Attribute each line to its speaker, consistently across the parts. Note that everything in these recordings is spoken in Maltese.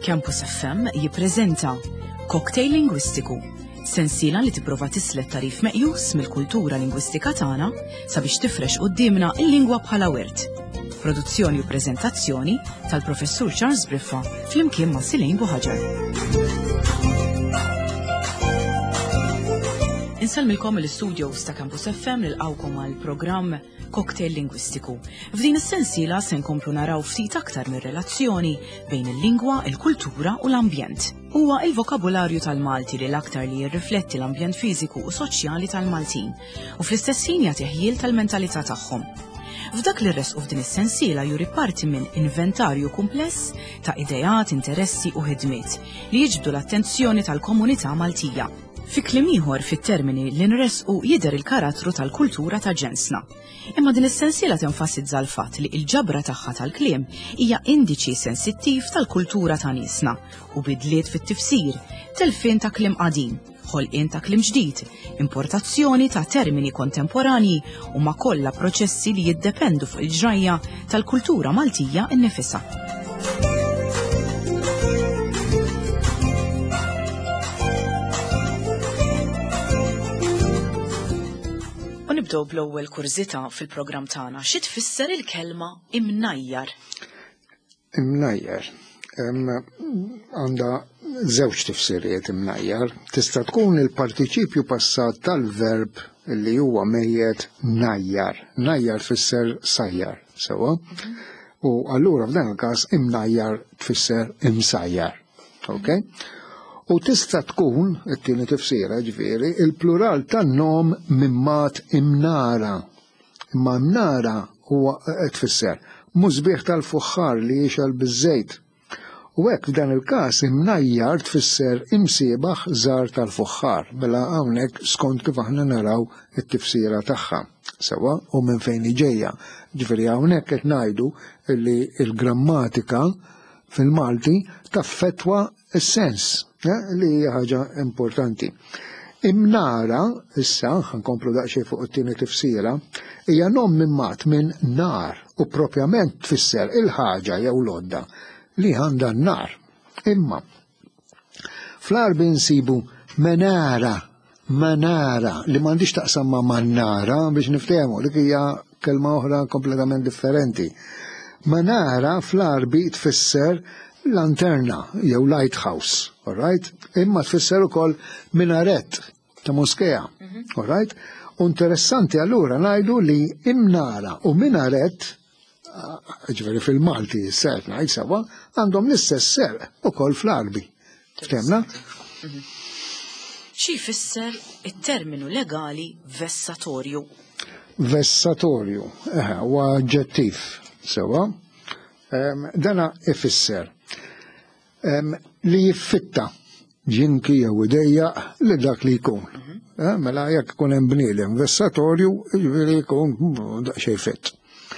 Speaker 1: Campus FM jippreżenta Cocktail Lingwistiku, sensiela li tipprova tislet tarif meqjus mill-kultura lingwistika tagħna sabiex tifrex qudiemna l-lingwa bħala wirt. Produzzjoni u preżentazzjoni tal-Professur Charles Briffa flimkien ma' Silejn Buħaġar. Insalmilkom l-studios ta' Campus FM nilqawkom għal programm Cocktail Lingwistiku. F'din is-sensiela se nkomplu naraw ftit aktar mir-relazzjoni bejn il-lingwa, il-kultura u l-ambjent. Huwa il-vokabularju tal-Malti li l-aktar li jirrifletti l-ambjent fiżiku u soċjali tal-Maltin u fl-istess ħin jagħti ħjiel tal-mentalità tagħhom. F'dak li rresqu f'din is-sensiela juri parti minn inventarju kumpless ta' idejat, interessi u ħidmiet li jiġbdu l-attenzjoni tal-komunità Maltija. Fi kliem ieħor fit-termini li nresqu jidher il-karattru tal-kultura ta' ġensna. Imma din is-sensiela tenfasizza l-fatt li l-ġabra tagħha tal-kliem hija indiċi sensittiv tal-kultura ta' niesna u bidliet fit-tifsir, telfien ta' kliem qadim, ħolqien ta' kliem ġdid, importazzjoni ta' termini kontemporanji u ma' kollha proċessi li jiddependu fuq il-ġrajja tal-kultura Maltija innifisha. Nibdew bl-ewwel kurżità fil-programm tagħna. Xi tfisser il-kelma imnajjar?
Speaker 2: Imnajjar għandha żewġ tifsiriet imnajjar. Tista' tkun il-partiċipju passat tal-verb li huwa mejjed najjar. Najjar tfisser sajjar, sewa? U allura f'dan il-każ imnajjar tfisser imsajjar. Okay? U tista' tkun, it-tieni tifsira ġifieri, il-plural tan-nom mimmat imnara. Imma imnara huwa tfisser mużbieħ tal-fuħħar li jixal biż-żejt. U hekk f'dan il-każ imnajjar tfisser imsiebaħ żgħar tal-fuħħar, mela hawnhekk skont kif aħna naraw it-tifsira tagħha. Sewa u minn fejn ġejja. Ġifieri hawnhekk qed ngħidu li l-grammatika fil-Malti taffettwa is-sens. Li hija ħaġa importanti. Imnara, issa, nkomplu daqsxejn fuq it-tieni tifsira, hija nom mimmat minn nar u propjament tfisser il-ħaġa jew l-odda li għandha n-nar. Imma fl-Arbi nsibu menara li m'għandix taqsam ma' mannara biex niftehmu dik hija kelma oħra kompletament differenti. Menara fl-Arbi tfisser lanterna jew lighthouse, all right? Imma tfisser ukoll minaret ta' moskeja, all right? Interessanti allura ngħidu li imnara u minaret, ġifieri fil-Malti s-ser ngħid sewa, għandhom l-istess ser ukoll fl-Arbi. Ftemna?
Speaker 1: Xi jfisser it-terminu legali vessatorju?
Speaker 2: Vessatorju, huwa aġġettiv, sewa. Dana ifisser li jiffitta ġinki jew idejja li dak li jkun. Mela jekk ikun hemm bniedem vessatorju, jiġifieri jkun daqsxejn fitt.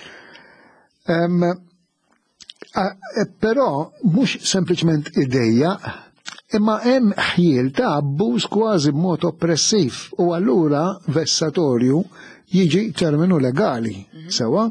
Speaker 2: Però mhux sempliċement idejja, imma hemm ħjiel ta' abbuż kważi b'mod oppressiv u allura vessatorju jiġi terminu legali, sewa?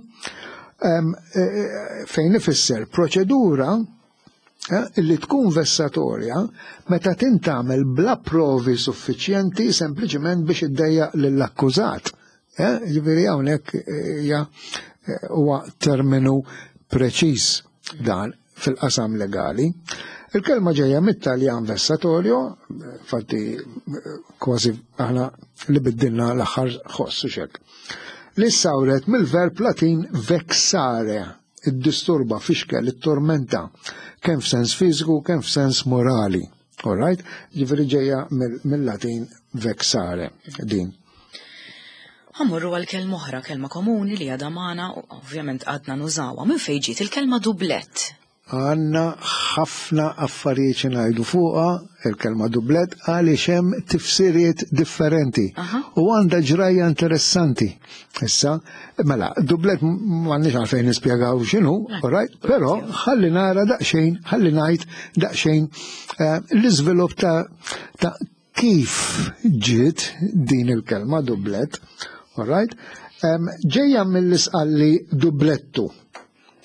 Speaker 2: Fejn ifisser proċedura li tkun vessatorja meta tintamel bla provi suffiċjenti sempliċement biex iddejjaq lill-akkużat. Ġifieri hawnhekk huwa terminu preċiż dan fil-qasam legali. Il-kelma ġejja mit-Taljan vessatorju, infatti kważi aħna li biddilna l-aħħar ħossu xekk. Li sawret mill-verb Latin vexare, id-disturba, fixkel, it-tormenta, kemm f'sens fiżiku, kemm f'sens morali. All right? Ġifieri ġejja mill-Latin vexare din.
Speaker 1: Ħammurru għal kelma oħra, kelma komuni li għadha magħna u ovvjament għadna nużawha. Minn fejn ġiet il-kelma dublett?
Speaker 2: Għandna ħafna affarijiet ngħidu fuqha il-kelma dublett għaliex hemm tifsiriet differenti u għandha ġrajja interessanti. Issa, mela, dublett m'għandniex għalfejn nispjegaw x'inhu, right? Però ħalli nara daqsxejn, ħalli ngħid daqsxejn l-iżvilupp ta' kif ġiet din il-kelma dublett, all right? Ġejja mill-isqalli dublettu.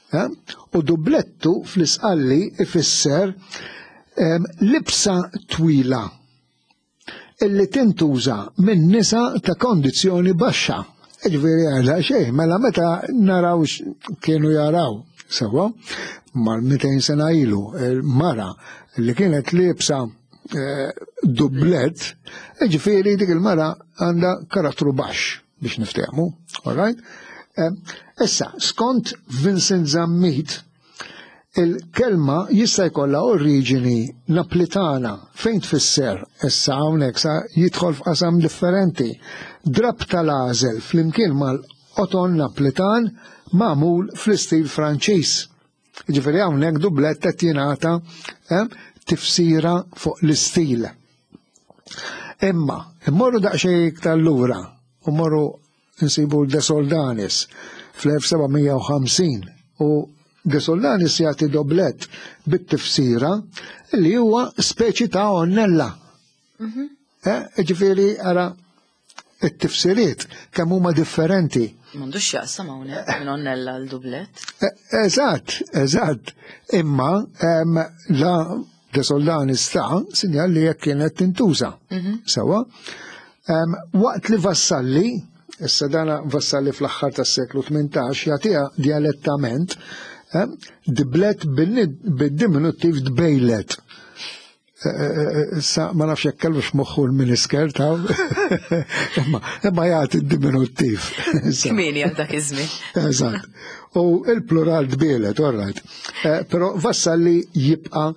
Speaker 2: U dublettu fl-isqalli ifisser libsa twila illi tintuża minn nisa ta' kondizzjoni baxxa. Ġifieri għadha xejn, mela meta naraw kienu jaraw sewa mal-200 sena ilu il-mara li kienet libsa dublet, ġifieri dik il-mara għandha karattru baxx biex niftehmu, all right? Issa, skont Vincent Zammit, il-kelma jista' jkollha oriġini Naplitana fejn tfisser issa hawnhekk sa jidħol f'qasam differenti. Drab tal-għażel flimkien mal-qoton Naplitan magħmul fl-istil Franċiż. Ġifieri hawnhekk dublet qed jingħata tifsira fuq l-istil. Imma immorru daqsxejn iktar lura u morru nsibu De Soldanis fl-1750 u De Soldanis jagħti doblet bit-tifsira li huwa speċi ta' onnella. Ġifieri ara it-tifsiriet kemm huma differenti.
Speaker 1: M'għandux jaqsam hawnhekk minn onnella l dublet.
Speaker 2: Eżatt. Imma la De Soldanis ta' sinjal li jekk kienet tintuża. Sewa. Waqt li Vassalli, issa dana Vassalli fl-aħħar tas-seklu 18 jagħtiha dialettament diblet bid-diminutiv dbejlet. Issa ma nafx jekk kellux moħħu l-minisker taw. Imma jagħti d-diminutiv.
Speaker 1: Kmieni għal dak iż-żmien.
Speaker 2: Eżatt. U il-plural dbejlet, all right. Però Vassalli jibqa'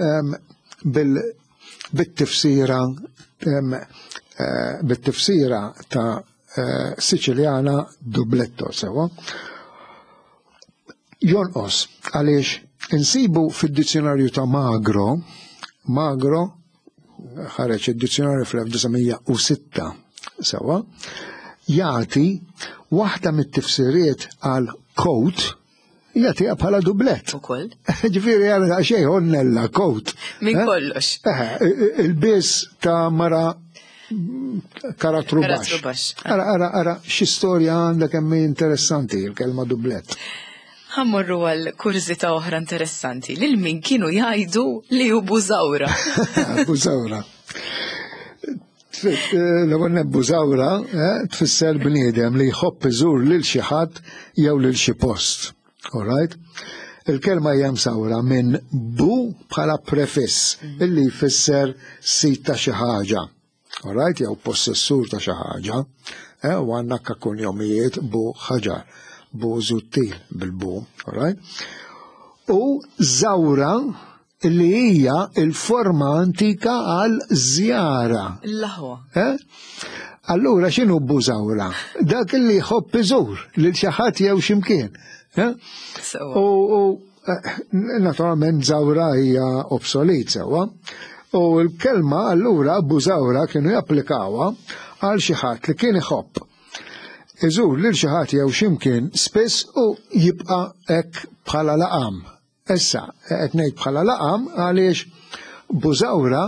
Speaker 2: bit-tifsira ta' Siċiljana dubletto sewa. Jonqos għaliex insibu fid-dizzjonarju ta' Magro ħareġ id-dizzjonarju fl-1906 sewa, jagħti waħda mit-tifsiriet għal coat jagħtiha bħala dublet.
Speaker 1: Ukoll.
Speaker 2: Ġifieri għal xejn onnella coat.
Speaker 1: Min kollox.
Speaker 2: Il-biss ta' mara karattru baxx. Ara xi storja għandha kemm interessanti il-kelma dublet.
Speaker 1: Ħammorru għal kurzita oħra interessanti lil min kienu jgħidu li hu bużawra.
Speaker 2: Bużawra. L-ewwel bużawra tfisser bniedem li jħobb iżur lil xi ħadd jew lil xi post. All right? Il-kelma hija msawra minn bu bħala prefiss illi jfisser sit ta' xi ħaġa. All right? Jew possessur ta' xi ħaġa. U għandna kakunjomijiet bu ħaġar. Bu zuttil bil-bu, all right? U zawra li hija il-forma antika għal żjara.
Speaker 1: L-laħwa.
Speaker 2: Allura x'inhu bużawra? Dak li jħobb iżur lil xi ħadd jew x'imkien. U naturalment żawra hija obsolit sewwa. U l-kelma allura bużawra kienu japplikawha għal xi ħadd li kien iħobb iżur lil xi ħadd jew x'imkien spiss u jibqa' hekk bħala laqam. Issa qed ngħid bħala laqam għaliex bużawra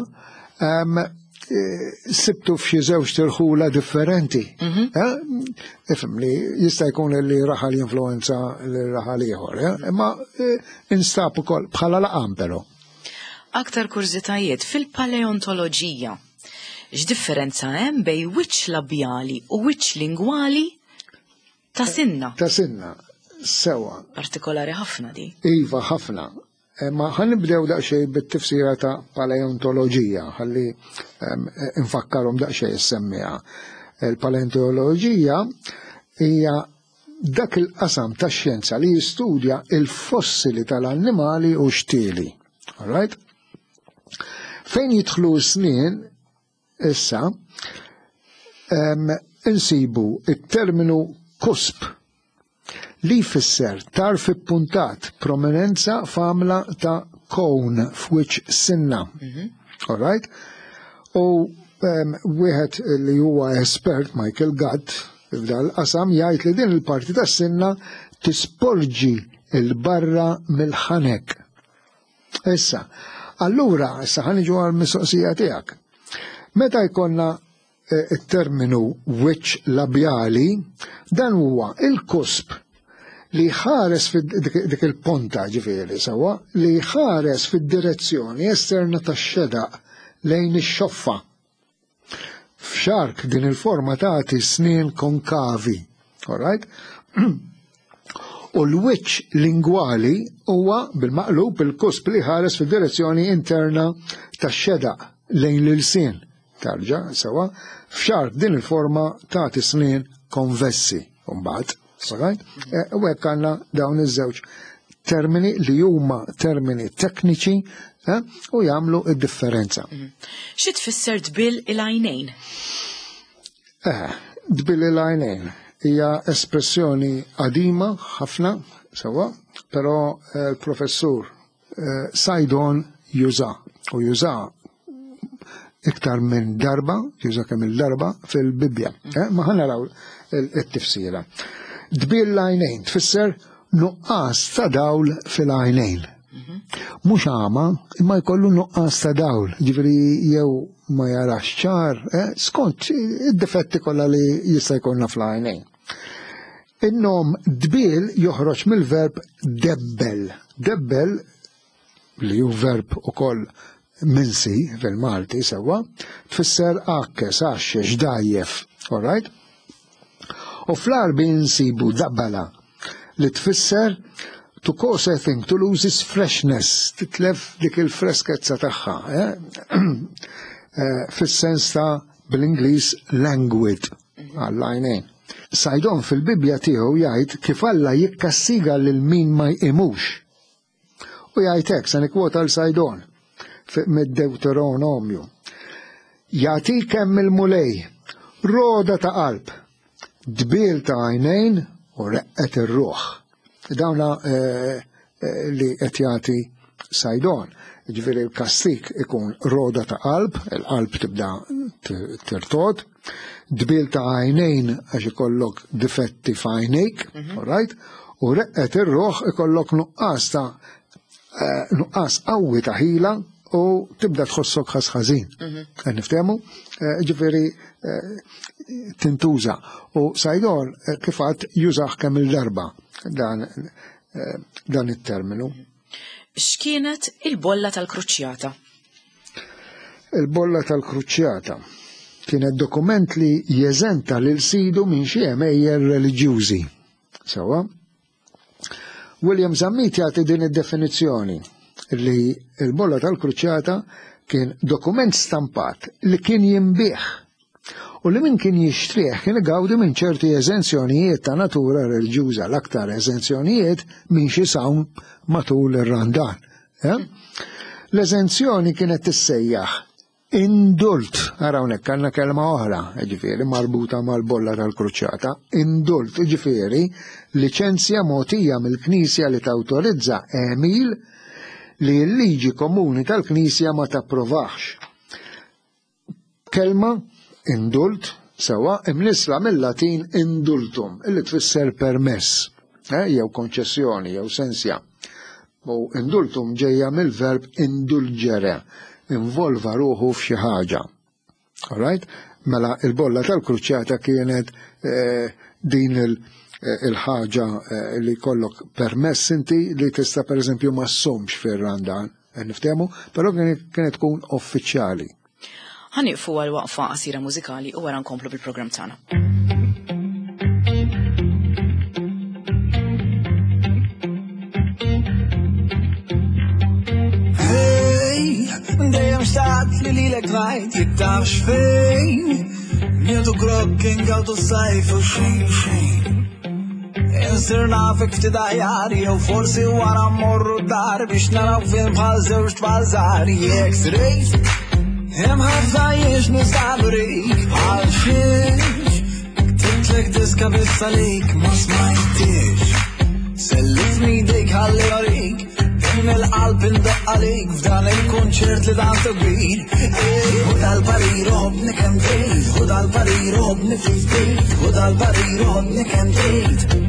Speaker 2: sibtu f'xi żewġ tirħula differenti. Ifhimni jista' jkun li raħal influenza li raħal ieħor, imma instab ukoll bħala laqam però.
Speaker 1: Aktar kurżitajiet fil-paleontoloġija. X'differenza hemm bejn wiċċ labjali u wiċċ lingwali ta' sinna?
Speaker 2: Ta' sinna, sewa.
Speaker 1: Partikolari ħafna di.
Speaker 2: Iva, ħafna. Ma ħanibdew daqsxejn bit-tifsira ta' paleontoloġija, ħalli infakkarhom daqsxejn issemmiha. Il-paleontoloġija hija dak il-qasam tax-xjenza li jistudja il-fossili tal-annimali u xtieli. All right? Fejn jidħlu s-snien issa insibu it-terminu kusp li jfisser tarf ippuntat prominenza famla ta' kown f'wiċċ sinna. All right? U wieħed li huwa espert Michael Gatt f'dal qasam jgħid li din il-parti tas-sinna tisporġi il-barra mill-ħanek. Issa, allura issa ħaniġu għall-mistoqsija tiegħek. Meta jkollna il-terminu wiċċ labjali, dan huwa il-kusp li ħares dik il-ponta ġifieri sewwa li ħares fid-direzzjoni esterna tax-xedaq lejn ix-xoffa. F'xark din il-forma tagħti snien konkavi. All right? U l-wiċċ lingwali huwa bil-maqlub il-kusp li ħares fid-direzzjoni interna tax-xedaq lejn l-ilsien. Tarġa' sewwa f'xark din il-forma tagħti snien konvessi. Mbagħad, u hekk għandna dawn iż-żewġ termini li huma termini tekniċi u jagħmlu d-differenza.
Speaker 1: Xi tfisser dbil il-għajnejn?
Speaker 2: Dbil il-għajnejn hija espressjoni qadima ħafna sewwa, però l-professur Sajdon juża iktar minn darba, juża kemm il-darba fil-Bibja. Ma ħanaraw it-tifsira. Dbil l-għajnejn tfisser nuqqas ta' dawl fil-għajnejn. Mhux għama, imma jkollu nuqqas ta' dawl, ġifieri jew ma jarax ċar, skont id-difetti kollha li jista' jkollna fl-għajnejn. In-nom dbil joħroġ mill-verb debbel. Debbel li hu verb ukoll minsi fil-Malti sewwa, tfisser akkes, għaxxex, dajjef, all right? U fl-Arbi nsibu dabbala li tfisser to cause a thing to lose its freshness, titlef dik il-freskezza tagħha, fis-sens ta' bil-Ingliż languid għall-għajnejn. Sajdon fil-Bibja tiegħu jgħid kif Alla jikkassiga lil min ma jqimux. U jgħid hekk se nikkwota l Sajdon mid-Deuteronomju. Jagħtik hemm il-mulej, roda ta' qalb, dbil ta' għajnejn u reqqet ir-ruħ. Dawna li qed jagħti Sajdon. Ġifieri l-kastik ikun roda ta' qalb, il-qalb tibda tirtod, dbil ta' għajnejn għax ikollok difetti f'għajnejk, all right? U reqqet ir-ruħ ikollok nuqqas qawwi ta' ħila u tibda tħossok ħażin. Niftehmu? Ġifieri tintuża. U Sajdon kif għadd jużah kemm il-darba dan it-terminu.
Speaker 1: X'kienet il-bolla tal-Kruċjata?
Speaker 2: Il-bolla tal-Kruċjata kienet dokument li jeżenta lil Sidu minn xi għemejjer reliġjużi. Sewwa? William Zammit jagħti din id-definizzjoni li l-bolla tal-Kruċjata kien dokument stampat li kien jinbih u li min kien jixtrih kien igawdi minn ċerti eżenzjonijiet ta' natura reliġjuża, l-aktar eżenzjonijiet minn xi sawn matul ir-Randan. L-eżenzjoni kienet tissejjaħ indult, hawnhekk għandna kelma oħra, ġifieri marbuta mal-bolla tal-Kruċjata, indult, ġifieri liċenzja mogħtija mill-Knisja li tawtorizza emil li l-liġi komuni tal-Knisja ma tapprovax. Kelma indult sewwa imnisla mill-Latin indultum, illi tfisser permess, jew konċessjoni, jew sensja. U indultum ġejja mill-verb indulġere, involva ruħu f'xi ħaġa. All right? Mela il-bolla tal-Kruċjata kienet din il-ħaġa li kollok permess inti li tista' pereżempju ma ssumx fir-Randan, niftehmu, però kienet tkun uffiċjali.
Speaker 1: Ħaniqfu għal waqfa qasira mużikali u wara nkomplu bil-programm tagħna.
Speaker 3: Dejjem xtaqt li lilek ngħid jittafx fejn nieħdu crocking out as-sajf u xejn. Insir nafek ftit aħjar jew forsi wara mmorru d-dar biex naraw film bħal żewġ tfal żgħar jekk strejt. Hemm ħafna jiex nistabrik bħal xiex ktibtlek diska bissa lik ma smajtix. Sellifni dik ħalli għarik din il-qalb indaq għalik f'dan il-kunċert li dan kbir. U dal-parir uħobni kemm tgħid, u dal-parir uħobni ftit, u dal-parir uħobni kemm tgħid.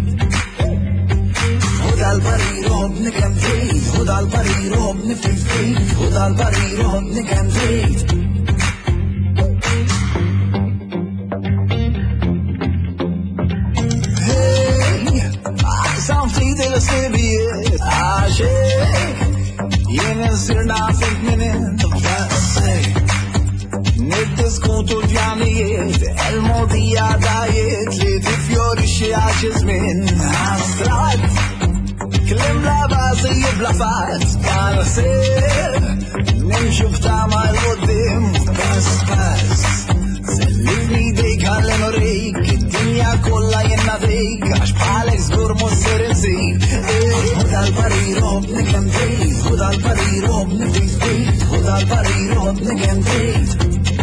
Speaker 3: U dal-parir uħobni kemm tgħid, u dal-parir uħobni ftit, u dal-parir uħobni kemm tgħid. Some ħsibijiet għaxek jien insir nafek minn int b'daqsek niddiskutu l-pjanijiet il-modija dajiet li tifjorixxi għal xi żmien astrat klim la bażi bla fatt bħala sir nimxu b'tama l-qudiem pass pass sellifni dejk ħalli norejk id-dinja kollha jenna dejk għax bħalek żgur mhux ser insib ħud għall-parir kemm tgħid ħud għall-parir ħud għall-parir kemm tgħid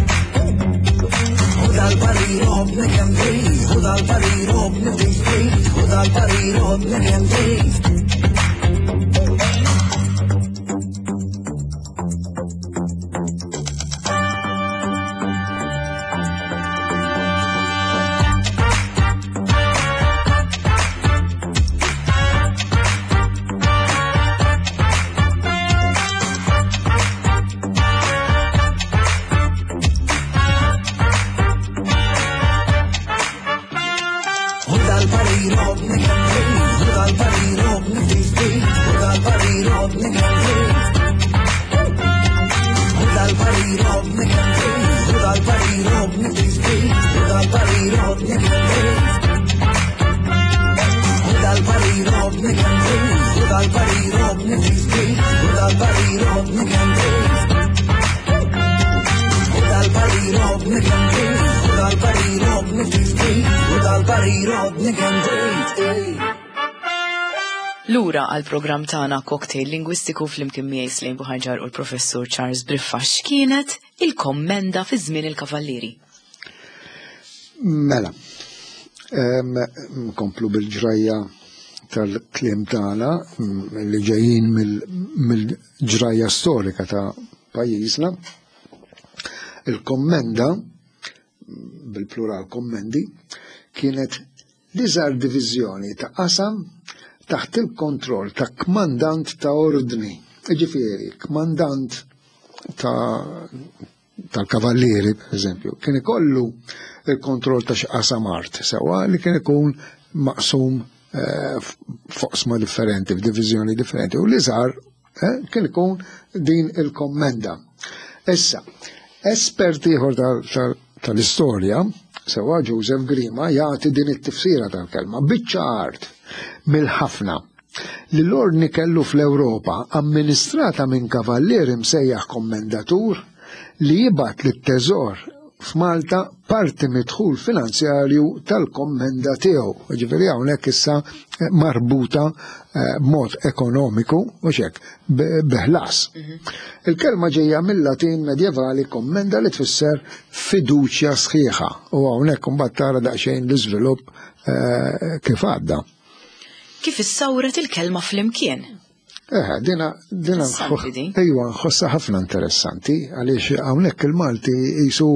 Speaker 3: ħud għall-parir kemm tgħid ħud għall-parir ħud għall-parir kemm tgħid
Speaker 1: Lura għal-programm tagħna Cocktail Lingwistiku fl-imkien miegħi Slejn Buħarġar u l-Professur Charles Briffax kienet il-kommenda fi żmien il-Kavallieri.
Speaker 2: Mela, nkomplu bil-ġrajja tal-kliem tagħna li ġejjin mill-ġrajja storika ta' pajjiżna. Il-kommenda, bil-plural kommendi, kienet diżgħar diviżjoni ta' qasam taħt il-kontroll ta' kmandant ta' ordni. Ġifieri, kmandant tal-kavallieri, per eżempju, kien ikollu il-kontroll ta' xi qasam art, sewa li kien ikun maqsum foqsma differenti, f'diviżjoni differenti, u li żgħar kien ikun din il-kommenda. Issa, esperti ieħor tal-istorja, sewa Joseph Grima, jagħti din it-tifsira tal-kelma biċċa art mill-ħafna li l-ordni kellu fl-Ewropa amministrata minn kavallier msejjaħ kommendatur li jibgħat lit-teżor f'Malta parti midħul finanzjarju tal-kommenda tiegħu. Ġifieri hawnhekk issa marbuta b'mod ekonomiku u xek beħlas. Il-kelma ġejja mill-Latin medjevali kommenda li tfisser fiduċja sħiħa u hawnhekk imbagħad tara daqsxejn l-iżvilupp kif għadda.
Speaker 1: Kif issawret il-kelma fl-imkien?
Speaker 2: Dina nħossa ħafna interessanti, għaliex hawnhekk il-Malti jisu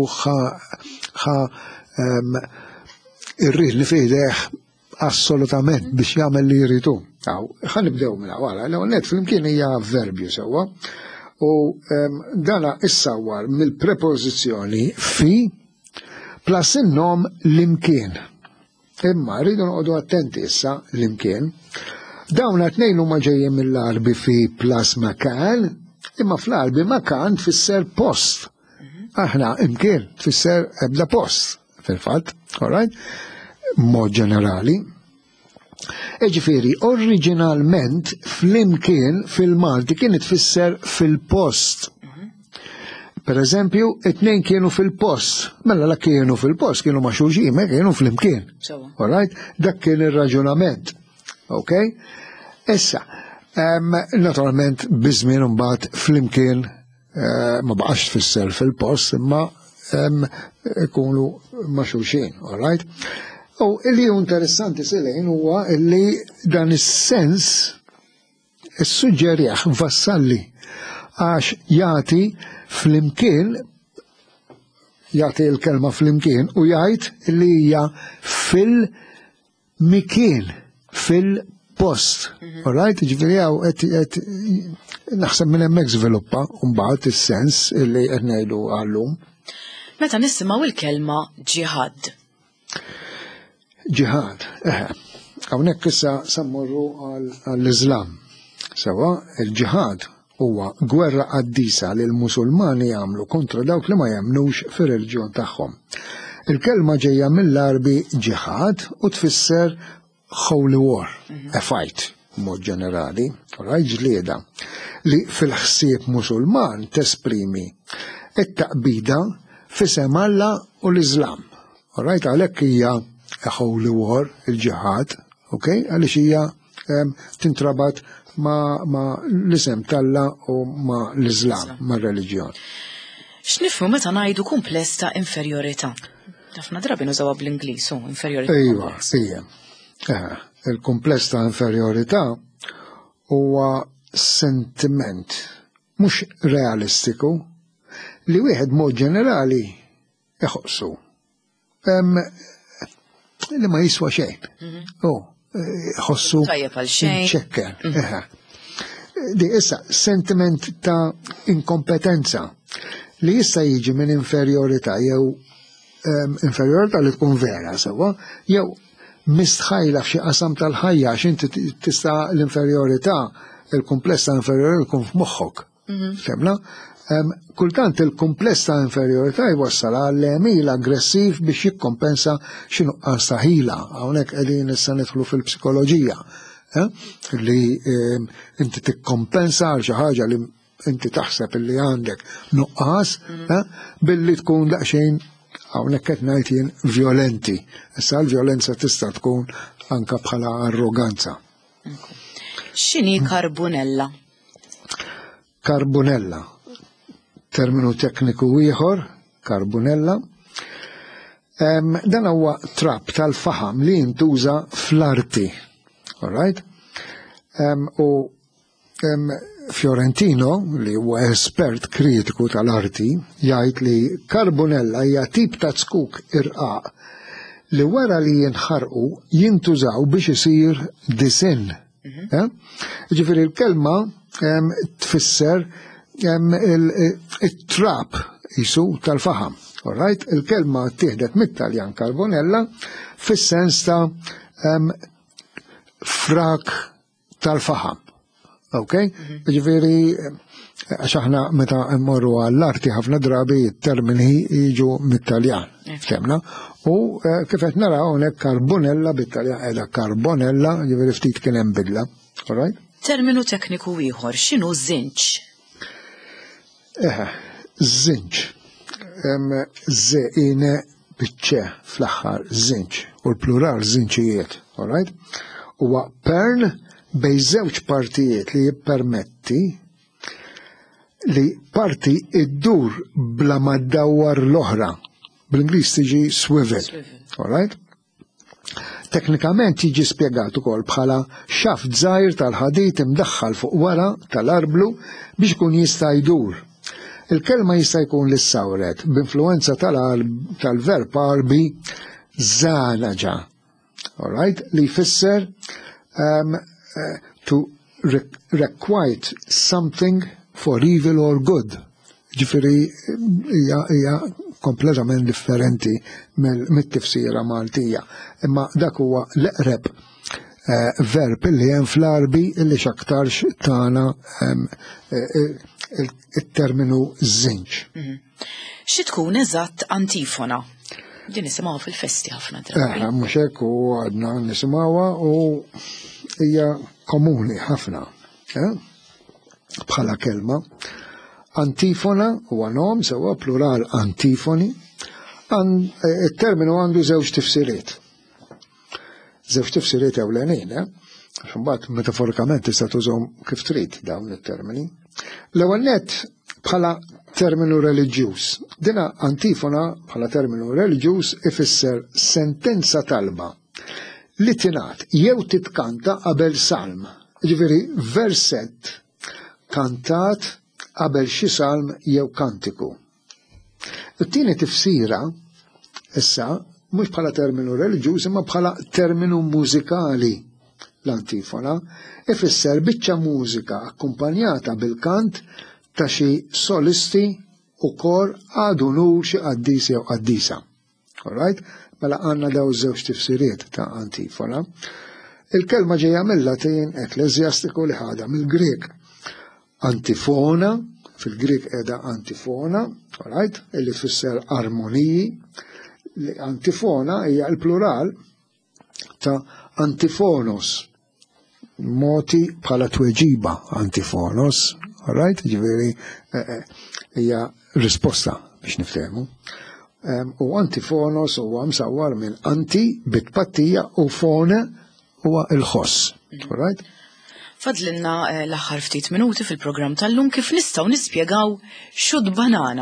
Speaker 2: irriħ li fejdeħ assolutament biex jagħmel li jridu. Ħa nibdew minn wara, l-għonet fl-imkien hija verbju sewwa, u dana issawwar mill-prepożizzjoni fi plus in-nom l-imkien. Imma rridu noqogħdu attenti issa l-imkien. Dawn tnejn huma ġejjin mill-Arbi fi plus makan, imma fl-Arbi makan tfisser post. Aħna imkien tfisser ebda post, fil-fatt, all right? Mod ġenerali. Ġifieri, oriġinalment fl-imkien fil-Malti kien tfisser fil-post. Per eżempju, it-tnejn kienu fil-post. Mela la kienu fil-post, kienu ma' xulxin, ma kienu fl-imkien. All right? Dak kien ir-raġunament. Ok? Issa, naturalment biżmien mbagħad fl-imkien ma baqax tfisser fil-post, imma ikunu ma' xulxin. All right? U li hu interessanti silejn huwa li dan is-sens issuġġerih vassalli għax jagħti fl-imkien jagħti l-kelma fl-imkien u jgħid li hija fil-mikien, fil-post. All right? Ġifieri qed naħseb minn hemmhekk żviluppa mbagħad is-sens li qed ngħidu għallum.
Speaker 1: Meta nisimgħu il-kelma ġihad.
Speaker 2: Ġihad, hawnhekk issa sammorru għall-Iżlam. Sewa, il-ġihad huwa gwerra qaddisa li l-Musulmani jagħmlu kontra dawk li ma jemnux fir-reliġjon tagħhom. Il-kelma ġejja mill-Arbi ġihad u tfisser holy war, a fight, mod ġenerali, ġlieda, li fil-ħsieb Musulman tesprimi it-taqbida f'isem Alla u l-Iżlam. Għalhekk hija a holy war, il-ġihad, għaliex hija tintrabat ma l-isem talla u ma l-Iżlam, ma r-reliġjon.
Speaker 1: X'nifhmu meta ngħidu kumpless ta' inferjorità? Ħafna drabi nużawha bl-Ingliż, inferjorità.
Speaker 2: Ejwa, hija. Il-kumpless ta' inferjorità huwa sentiment mhux realistiku li wieħed mod ġenerali iħossu li ma jiswa xejn. Ħossu ċekker. Di issa sentiment ta' inkompetenza li jista' jiġi minn inferjorità jew inferjorità li tkun vera sewa, jew mistħajla f'xi qasam tal-ħajja għax inti tista' l-inferjorità, il-kumpless ta' inferjorità jkun f'moħħok. Femna? Kultant il-kumpless ta' inferjorità jwassal għall-emil aggressiv biex jikkompensa xi nuqqas ta' ħila. Hawnhekk qegħdin issa nidħlu fil-psikoloġija. Li inti tikkompensa għal xi ħaġa li inti taħseb li għandek nuqqas billi tkun daqsxejn hawnhekk qed ngħid jien violenti. Issa l-vjolenza tista' tkun anke bħala arroganza.
Speaker 1: X'inhi karbunella?
Speaker 2: Karbunella. Terminu tekniku ieħor, karbunella. Dan huwa trapp tal-faħam li jintuża fl-arti. Alright? U Fiorentino, li huwa espert kritiku tal-arti, jgħid li karbunella hija tip ta' skuk irqaq li wara li jinħarqu jintużaw biex isir disin. Ġifieri l-kelma tfisser it-trap jisu tal-faham. Alright? Il-kelma tieħdet mit-Taljan karbonella fis-sens ta' frak tal-faham. Ġifieri għax aħna meta mmorru għall-arti ħafna drabi termini jiġu mit-Taljan. Femna? U kif qed naraw hawnhekk karbonella bit-Taljan qiegħda karbonella, ġifieri ftit kien hemm bidla. Alright?
Speaker 1: Terminu tekniku ieħor, x'inhu żinċ?
Speaker 2: Żinċ. Żeqine biċċe fl-aħħar żinċ u l-plural żinċijiet. Alright? Huwa pern bejn żewġ partijiet li jippermetti li parti iddur bla ma ddawwar l-oħra. Bl-Ingliż tiġi swivel. Alright? Teknikament jiġi spjegat ukoll bħala xaft żgħir tal-ħadid imdaħħal fuq wara tal-arblu biex ikun jista' jdur. Il-kelma jista' jkun l-sawret b'influenza tal-verb arbi żanaġa. Alright? Li jfisser to requite something for evil or good. Ġifieri hija kompletament differenti mit-tifsira Maltija. Imma dak huwa l-eqreb verb li hemm fl-Arbi li x'aktarx tagħna it-terminu żinċ.
Speaker 1: Xi tkun eżatt antifona? Din nisimgħuha fil-festi ħafna drabi.
Speaker 2: Mhux hekk u għadna nisimgħuha u hija komuni ħafna bħala kelma. Antifona huwa nom sewwa plural antifoni. Il-terminu għandu żewġ tifsiriet. Żewġ tifsiriet ewlenin, mbagħad metaforikament tista' tużhom kif trid dawn it-termini. L-ewwel nett bħala terminu reliġjuż. Dina antifona bħala terminu reliġjuż ifisser sentenza talba li tingħad jew titkanta qabel salm. Ġifieri versett kantat qabel xi salm jew kantiku. It-tieni tifsira issa mhux bħala terminu reliġjuż imma bħala terminu mużikali. L-antifona ifisser biċċa mużika akkumpanjata bil-kant ta' xi solisti u kor għadu nur xi qaddis jew qaddisa. Alright? Mela għandna daw żewġ tifsiriet ta' antifona. il-kelma ġejja mill-Latin ecclesiastiku li ħadha mill-Grek. Antifona, fil-Grek qiegħda antifona, right, illi tfisser armoniji. Antifona hija l-plural ta' antifonos, moti bħala tweġiba antifonos, right, ġifieri hija risposta biex niftehmu. U antifonos huwa msawwar minn anti bit-pattija u fone huwa il-ħoss, right?
Speaker 1: Fadlilna l-aħħar ftit minuti fil-programm tal-lum kif nistgħu nispjegaw xud banana.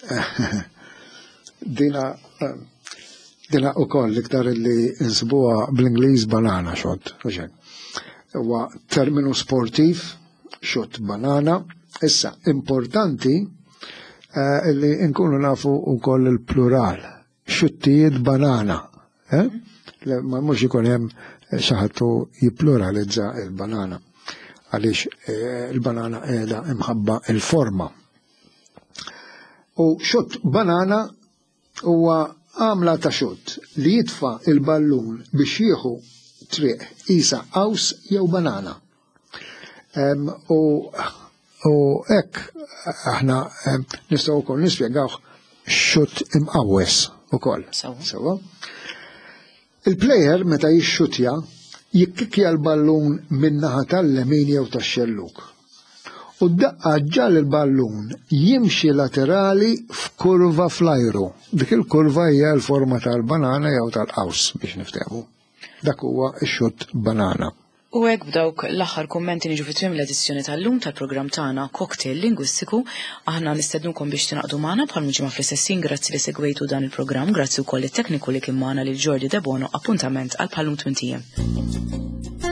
Speaker 2: Dina ukoll iktar li insibuha bl-Ingliż banana xod. Huwa terminu sportiv xud banana. Issa importanti li nkunu nafu ukoll il-plural. Xuttijiet banana. Ma mhux ikun hemm xi ħadd jippluralizza il-banana. Għaliex il-banana qiegħda imħabba il-forma. U xott banana huwa għamla ta' xott li jitfa' il-ballun biex jieħu triq isa qaws jew banana. U hekk aħna nistgħu wkoll nispjegawh xott imqawwes ukoll. Sewa. Il-plejer meta jixxutja jikkikja l-ballun min-naħa tal-lemin jew tax-xelluk. U d-daqqa ġal il-ballun jimxi laterali f'kurva fl-ajru. Dik il-kurva hija l-forma tal-banana jew tal-qaws biex niftehmu. Dak huwa x-xut banana.
Speaker 1: U hekk b'dawk l-aħħar kummenti niġu fit-tmiem l-edizzjoni tal-lum tal-programm tagħna Cocktail Lingwistiku, aħna nistednukom biex tinaqdu magħna bħal ġimgħa fl-istessin grazzi li segwejtu dan il-programm, grazzi wkoll it-tekniku li kien magħna lil Jordi Debono, appuntament għal bħal-lum 8 AM.